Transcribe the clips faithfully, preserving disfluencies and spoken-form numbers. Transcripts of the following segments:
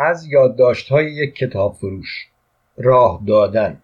از یادداشت‌های یک کتاب فروش. راه دادن.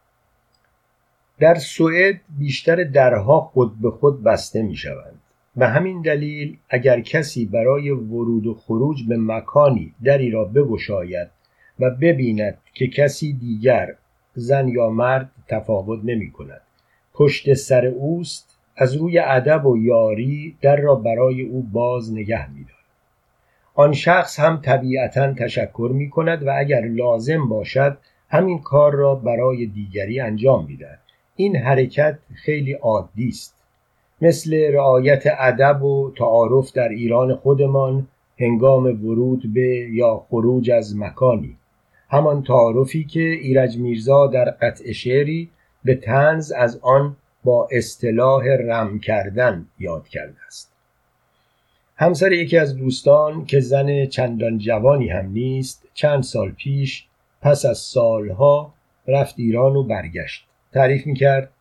در سوئد بیشتر درها خود به خود بسته می شوند. به همین دلیل اگر کسی برای ورود و خروج به مکانی دری را بگشاید و ببیند که کسی دیگر، زن یا مرد تفاوت نمی کند، پشت سر اوست، از روی ادب و یاری در را برای او باز نگه می دارد. آن شخص هم طبیعتاً تشکر می کند و اگر لازم باشد همین کار را برای دیگری انجام می دهد. این حرکت خیلی عادی است، مثل رعایت ادب و تعارف در ایران خودمان هنگام ورود به یا خروج از مکانی، همان تعارفی که ایرج میرزا در قطع شعری به طنز از آن با اصطلاح رم کردن یاد کرده است. همسر یکی از دوستان که زن چندان جوانی هم نیست، چند سال پیش پس از سالها رفت ایران و برگشت. تعریف میکرد: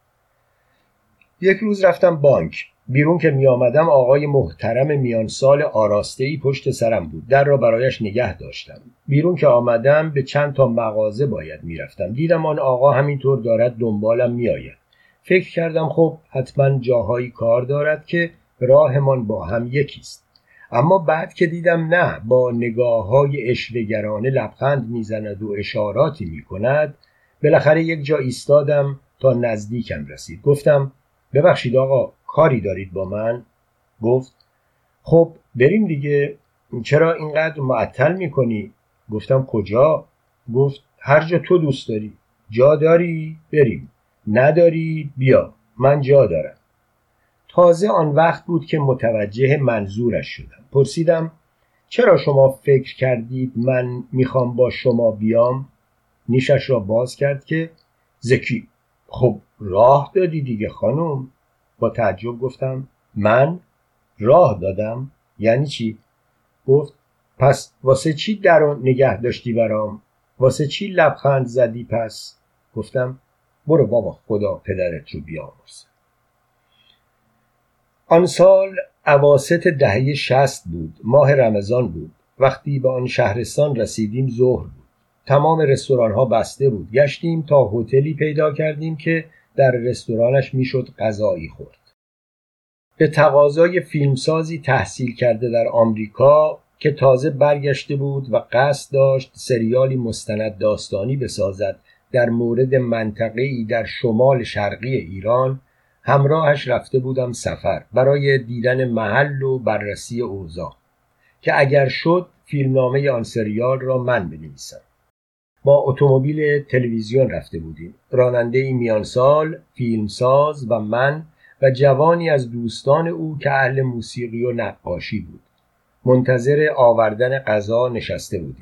یک روز رفتم بانک. بیرون که می آمدم آقای محترم میان سال آراسته‌ای پشت سرم بود. در را برایش نگه داشتم. بیرون که آمدم به چند تا مغازه باید می رفتم. دیدم آن آقا همینطور دارد دنبالم می آید. فکر کردم خب حتما جاهایی کار دارد که راهمان با هم یکیست. اما بعد که دیدم نه، با نگاه‌های اشوه‌گرانه لبخند می‌زند و اشاراتی می‌کند، بالاخره یک جا ایستادم تا نزدیکم رسید. گفتم: ببخشید آقا، کاری دارید با من؟ گفت: خب بریم دیگه، چرا اینقدر معطل میکنی؟ گفتم: کجا؟ گفت: هر جا تو دوست داری. جا داری؟ بریم. نداری؟ بیا، من جا دارم. تازه آن وقت بود که متوجه منظورش شدم. پرسیدم: چرا شما فکر کردید من میخوام با شما بیام؟ نیشش را باز کرد که زکی. خب راه دادی دیگه خانم. با تعجب گفتم: من راه دادم؟ یعنی چی؟ گفت: پس واسه چی در رو نگه داشتی برام؟ واسه چی لبخند زدی پس؟ گفتم: برو بابا، خدا پدرت رو بیامرزه. آن سال اواسط دهه شصت بود، ماه رمضان بود. وقتی به آن شهرستان رسیدیم ظهر بود. تمام رستوران ها بسته بود. گشتیم تا هتلی پیدا کردیم که در رستورانش میشد غذایی خورد. به تقاضای فیلمسازی تحصیل کرده در آمریکا که تازه برگشته بود و قصد داشت سریالی مستند داستانی بسازد در مورد منطقه‌ای در شمال شرقی ایران، همراهش رفته بودم سفر برای دیدن محل و بررسی اوضاع که اگر شد فیلمنامه آن سریال را من بنویسم. با اتومبیل تلویزیون رفته بودیم. راننده میانسال، فیلمساز و من و جوانی از دوستان او که اهل موسیقی و نقاشی بود. منتظر آوردن غذا نشسته بودیم.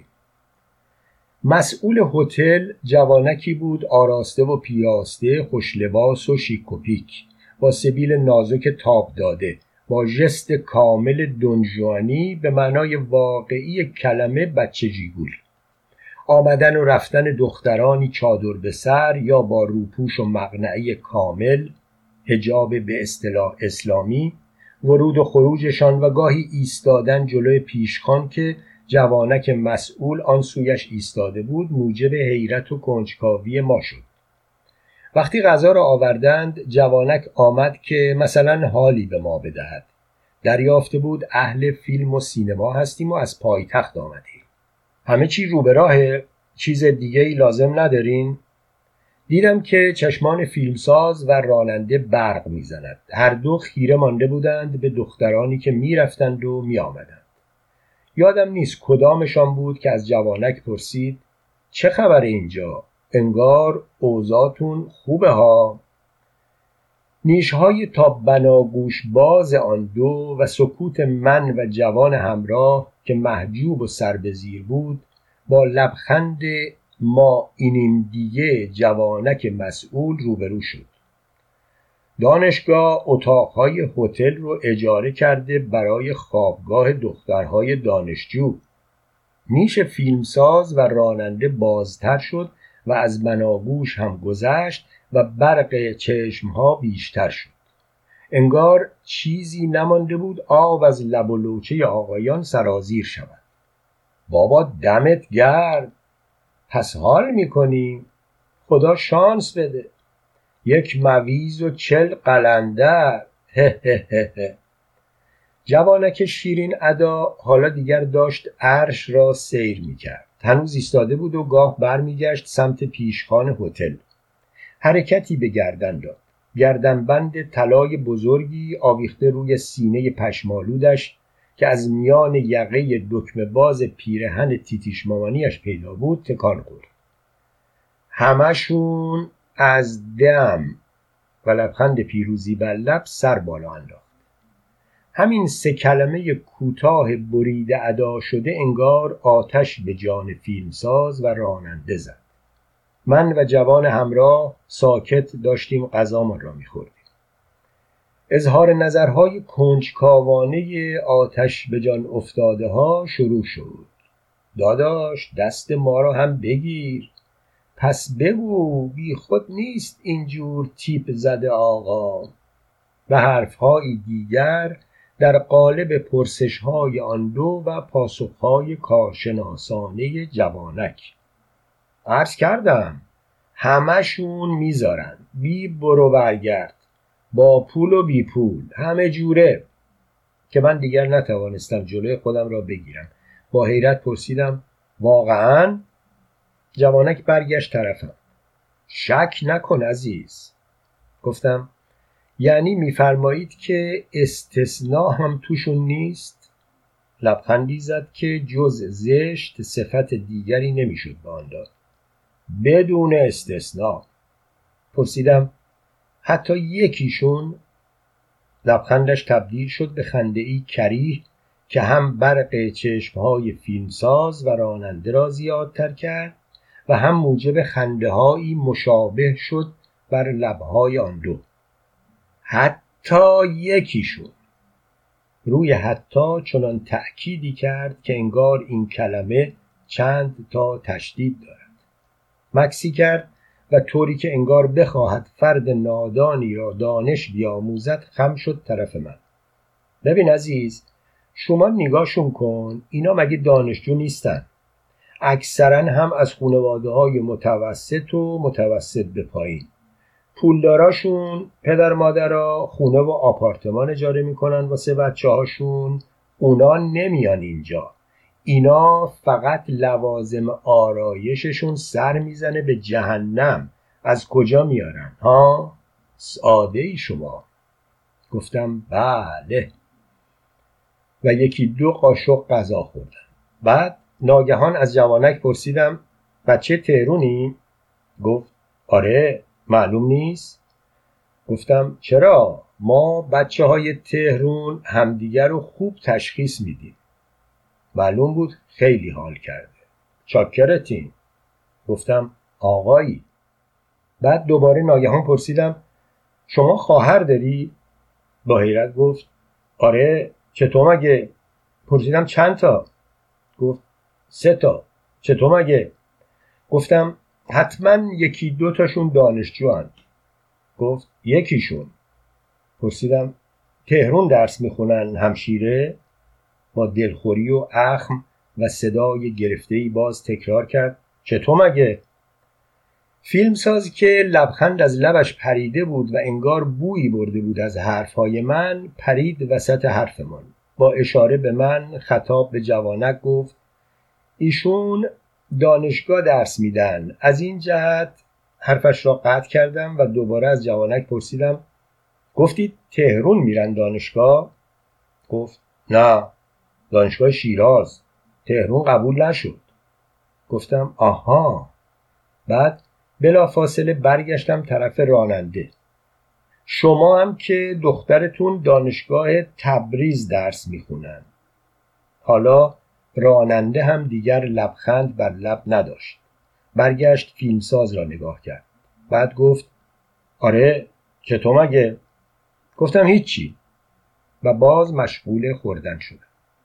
مسئول هتل جوانکی بود، آراسته و پیراسته، خوش لباس و شیک و پیک، با سبیل نازک تاب داده، با ژست کامل دونجوانی به معنای واقعی کلمه بچه جیگول. آمدن و رفتن دخترانی چادر به سر یا با روپوش و مقنعه کامل، حجاب به اصطلاح اسلامی، ورود و خروجشان و گاهی ایستادن جلوی پیشخوان که جوانک مسئول آن سویش ایستاده بود موجب حیرت و کنجکاوی ما شد. وقتی غذا را آوردند جوانک آمد که مثلا حالی به ما بدهد. دریافته بود اهل فیلم و سینما هستیم و از پایتخت آمدیم. همه چی رو به راهه، چیز دیگه ای لازم ندارین؟ دیدم که چشمان فیلمساز و راننده برق میزند. هر دو خیره مانده بودند به دخترانی که میرفتند و میآمدند. یادم نیست کدامشان بود که از جوانک پرسید: چه خبر اینجا؟ انگار اوضاعتون خوبه ها. نیشهای تا بناگوش باز آن دو و سکوت من و جوان همراه که محجوب و سر به زیر بود با لبخند ما اینیم دیگه جوانک مسئول روبرو شد. دانشگاه اتاقهای هتل رو اجاره کرده برای خوابگاه دخترهای دانشجو. نیش فیلمساز و راننده بازتر شد و از بناگوش هم گذشت و برق چشمها بیشتر شد. انگار چیزی نمانده بود آب از لب و لوچه آقایان سرازیر شود. بابا دمت گرد، پس حال میکنیم، خدا شانس بده. یک مویز و چل قلندر. هه هه هه هه. جوانک شیرین ادا حالا دیگر داشت عرش را سیر میکرد. هنوز ایستاده بود و گاه برمیگشت سمت پیشخوان هتل. حرکتی به گردن داد. گردنبند طلای بزرگی آویخته روی سینه پشمالودش که از میان یقه دکمه باز پیرهن تیتیش مامانیش پیدا بود تکان خورد. همشون از دم و لبخند پیروزی بر لب سر بالا انداخت. همین سه کلمه کوتاه بریده ادا شده انگار آتش به جان فیلمساز و راننده زد. من و جوان همراه ساکت داشتیم غذامان را می‌خوردیم. اظهار نظرهای کنجکاوانه آتش به جان افتاده ها شروع شد. داداش دست ما را هم بگیر، پس بگو بی خود نیست اینجور تیپ زده آقا، و حرفهای دیگر در قالب پرسشهای آن دو و پاسخهای کارشناسانه جوانک. عرض کردم همشون میذارن، بی برو برگرد، با پول و بی پول، همه جوره. که من دیگر نتوانستم جلوی خودم را بگیرم. با حیرت پرسیدم واقعاً؟ جوانک برگشت طرفم. شک نکن عزیز. گفتم یعنی میفرمایید که استثناء هم توشون نیست؟ لبخندی زد که جز زشت صفت دیگری نمیشد به آن داد. بدون استثناء. پرسیدم حتی یکیشون؟ لبخندش تبدیل شد به خنده‌ای کریه که هم برق چشمهای فیلمساز و راننده را زیادتر کرد و هم موجب خنده‌هایی مشابه شد بر لب‌های آن دو. حتی یکیشون. روی حتی چنان تأکیدی کرد که انگار این کلمه چند تا تشدید دارد. مکسی کرد و طوری که انگار بخواهد فرد نادانی را دانش بیاموزد خم شد طرف من. ببین عزیز، شما نگاهشون کن، اینا مگه دانشجو نیستن؟ اکثرا هم از خانواده های متوسط و متوسط به پایین. پولداراشون پدر مادرها خونه و آپارتمان اجاره میکنن واسه بچه هاشون، اونا نمیان اینجا. اینا فقط لوازم آرایششون سر میزنه به جهنم. از کجا میارن؟ ها؟ ساده ای شما. گفتم بله. و یکی دو قاشق غذا خوردم. بعد ناگهان از جوانک پرسیدم بچه تهرونی؟ گفت آره، معلوم نیست؟ گفتم چرا؟ ما بچه های تهرون همدیگر رو خوب تشخیص میدیم. معلوم بود خیلی حال کرده. چاکرتین. گفتم آقایی. بعد دوباره ناگهان پرسیدم شما خواهر داری؟ با حیرت گفت آره، چطور مگه؟ پرسیدم چند تا؟ گفت سه تا. چطور مگه؟ گفتم حتما یکی دو تاشون دانشجو هن. گفت یکیشون. پرسیدم تهرون درس میخونن همشیره؟ با دلخوری و اخم و صدای گرفته‌ای باز تکرار کرد چطور مگه؟ فیلمساز که لبخند از لبش پریده بود و انگار بویی برده بود از حرفهای من پرید وسط حرفمان. با اشاره به من خطاب به جوانک گفت ایشون دانشگاه درس میدن. از این جهت حرفش را قطع کردم و دوباره از جوانک پرسیدم گفتید تهرون میرن دانشگاه؟ گفت نه، دانشگاه شیراز، تهرون قبول نشد. گفتم آها. بعد بلافاصله برگشتم طرف راننده. شما هم که دخترتون دانشگاه تبریز درس میخونن. حالا راننده هم دیگر لبخند بر لب نداشت. برگشت فیلمساز را نگاه کرد. بعد گفت آره، چطور مگه؟ گفتم هیچی و باز مشغول خوردن شدم.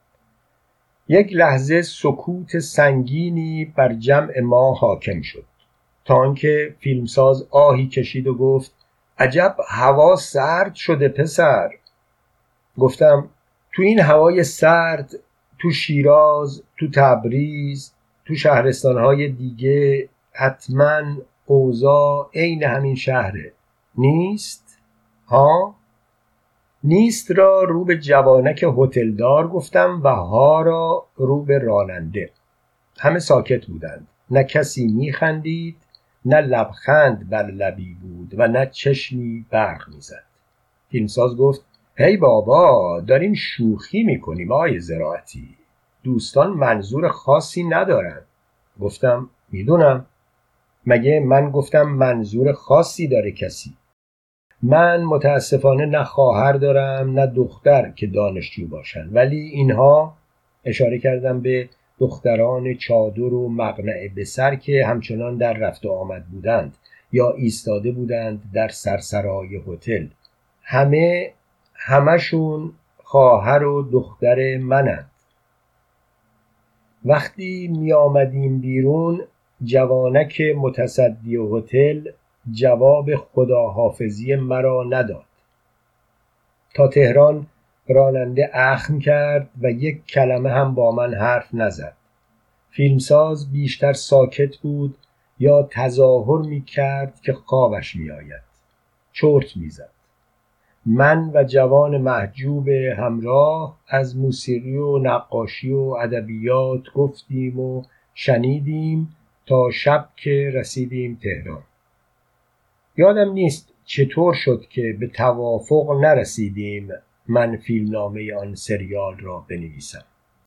یک لحظه سکوت سنگینی بر جمع ما حاکم شد تا آنکه فیلمساز آهی کشید و گفت عجب هوا سرد شده پسر. گفتم تو این هوای سرد تو شیراز، تو تبریز، تو شهرستانهای دیگه حتما اوضاع عین همین شهره. نیست؟ ها؟ نیست را رو به جوانک هتلدار گفتم و ها را رو به راننده. همه ساکت بودند. نه کسی میخندید، نه لبخند بر لبی بود و نه چشمی برق میزد. فیلمساز گفت هی بابا، داریم شوخی میکنیم آقای زراعتی. دوستان منظور خاصی ندارن. گفتم میدونم. مگه من گفتم منظور خاصی داره کسی؟ من متاسفانه نه خواهر دارم نه دختر که دانشجو باشن، ولی اینها، اشاره کردم به دختران چادر و مقنعه به سر که همچنان در رفت و آمد بودند یا ایستاده بودند در سرسرای هتل، همه همشون خواهر و دختر منند. وقتی می آمدیم بیرون، جوانک متصدی هتل جواب خداحافظی مرا نداد. تا تهران راننده اخم کرد و یک کلمه هم با من حرف نزد. فیلمساز بیشتر ساکت بود یا تظاهر می کرد که خوابش می آید. چرت می زد. من و جوان محجوب همراه از موسیقی و نقاشی و ادبیات گفتیم و شنیدیم تا شب که رسیدیم تهران. یادم نیست چطور شد که به توافق نرسیدیم من فیلمنامه آن سریال را بنویسم.